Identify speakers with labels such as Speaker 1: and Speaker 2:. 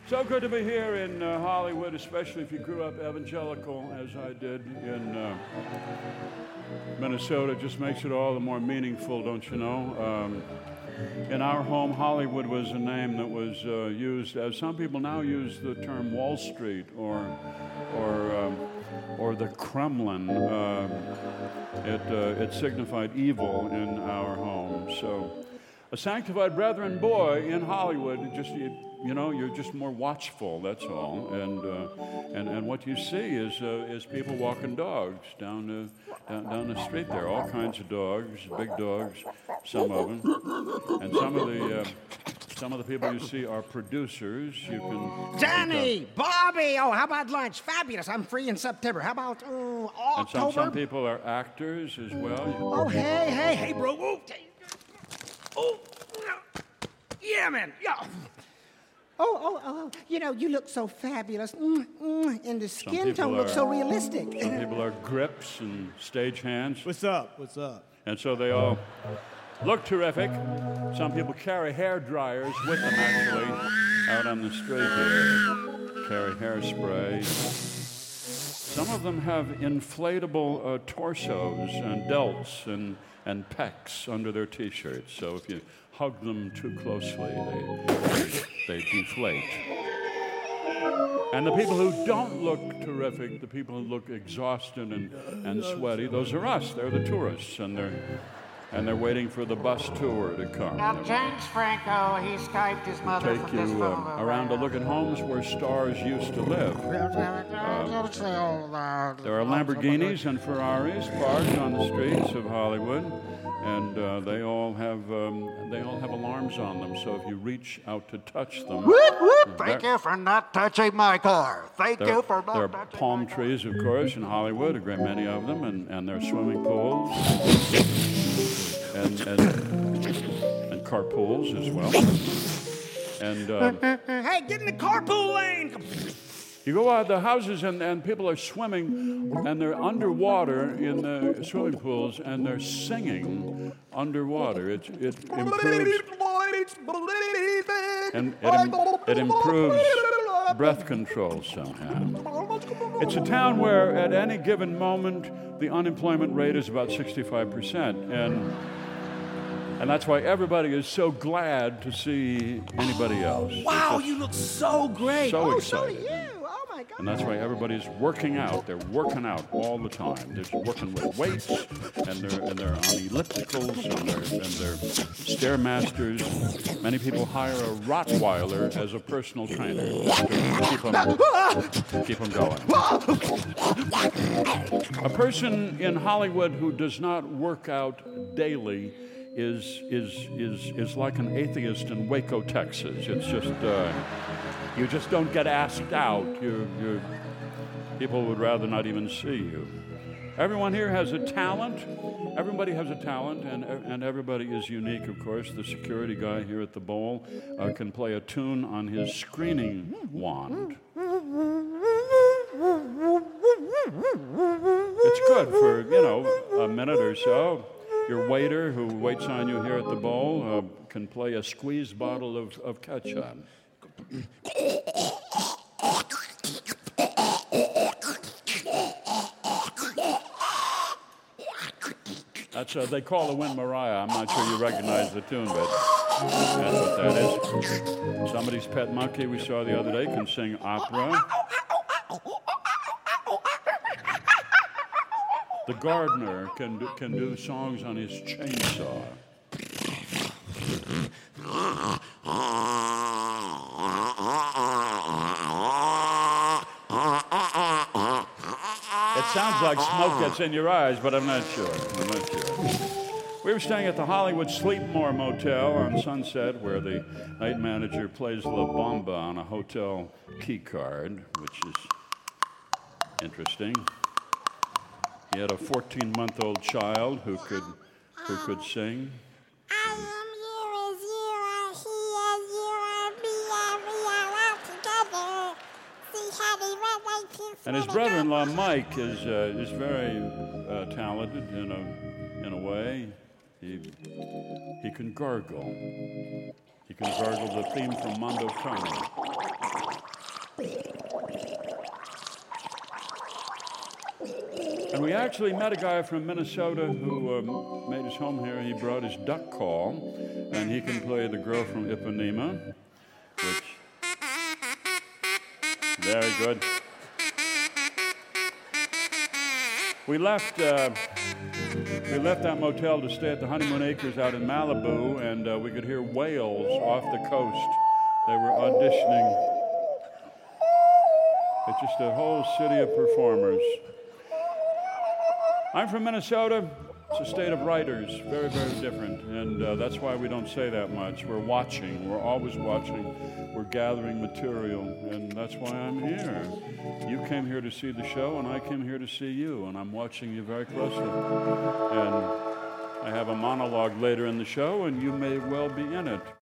Speaker 1: So good to be here in Hollywood, especially if you grew up evangelical, as I did in Minnesota. It just makes it all the more meaningful, don't you know? In our home, Hollywood was a name that was used, as some people now use the term Wall Street or the Kremlin. It signified evil in our home. So, a sanctified brethren boy in Hollywood, you're just more watchful. That's all. And what you see is people walking dogs down the street there. All kinds of dogs, big dogs, some of them, and some of the people you see are producers. You can
Speaker 2: Johnny, Bobby. Oh, how about lunch? Fabulous. I'm free in September. How about October?
Speaker 1: And some people are actors as well.
Speaker 2: Oh, hey, bro. Oh, yeah, man. Yeah. Oh, you look so fabulous. And the skin tone looks so realistic.
Speaker 1: Some people are grips and stage hands.
Speaker 3: What's up?
Speaker 1: And so they all look terrific. Some people carry hair dryers with them, actually, out on the street here. Carry hairspray. Some of them have inflatable torsos and delts and pecs under their T-shirts. So if you hug them too closely, they deflate. And the people who don't look terrific, the people who look exhausted and sweaty, those are us. They're the tourists, and they're waiting for the bus tour to come.
Speaker 4: Now, James Franco, he Skyped his mother
Speaker 1: Take
Speaker 4: from this
Speaker 1: you
Speaker 4: phone.
Speaker 1: around to look at homes where stars used to live. There are Lamborghinis and Ferraris parked on the streets of Hollywood, and they all have alarms on them. So if you reach out to touch them,
Speaker 4: Thank you for not touching my car. Thank you for not touching my car.
Speaker 1: There are palm trees, of course, in Hollywood, a great many of them, and there are swimming pools and carpools as well. And
Speaker 2: hey, get in the carpool lane.
Speaker 1: you go out the houses and people are swimming and they're underwater in the swimming pools and they're singing underwater. It improves and it improves breath control somehow. It's a town where at any given moment the unemployment rate is about 65%, and that's why everybody is so glad to see anybody else.
Speaker 2: Wow, you look so great.
Speaker 1: So
Speaker 2: So
Speaker 1: excited.
Speaker 2: do you. Oh, my God.
Speaker 1: And that's why everybody's working out. They're working out all the time. They're just working with weights, and they're on ellipticals, and they're stairmasters. Many people hire a Rottweiler as a personal trainer to keep them going. A person in Hollywood who does not work out daily is like an atheist in Waco, Texas. It's just you just don't get asked out. People would rather not even see you. Everyone here has a talent. Everybody has a talent, and everybody is unique, of course. The security guy here at the Bowl can play a tune on his screening wand. It's good for, a minute or so. Your waiter who waits on you here at the Bowl can play a squeezed bottle of ketchup. That's they call the wind Mariah. I'm not sure you recognize the tune, but that's what that is. Somebody's pet monkey we saw the other day can sing opera. The gardener can do songs on his chainsaw. It sounds like smoke gets in your eyes, but I'm not sure. We were staying at the Hollywood Sleepmore Motel on Sunset, where the night manager plays La Bamba on a hotel key card, which is interesting. He had a 14-month-old child who could sing.
Speaker 5: I am you as you are, he as you are, we are all together. See how they relate to
Speaker 1: And his brother-in-law Mike is very talented in a way. He can gargle. He can gargle the theme from Mondo Tony. And we actually met a guy from Minnesota who made his home here. He brought his duck call, and he can play The Girl from Ipanema, which, very good. We left that motel to stay at the Honeymoon Acres out in Malibu, and we could hear whales off the coast. They were auditioning. It's just a whole city of performers. I'm from Minnesota. It's a state of writers, very, very different, and that's why we don't say that much. We're watching. We're always watching. We're gathering material, and that's why I'm here. You came here to see the show, and I came here to see you, and I'm watching you very closely. And I have a monologue later in the show, and you may well be in it.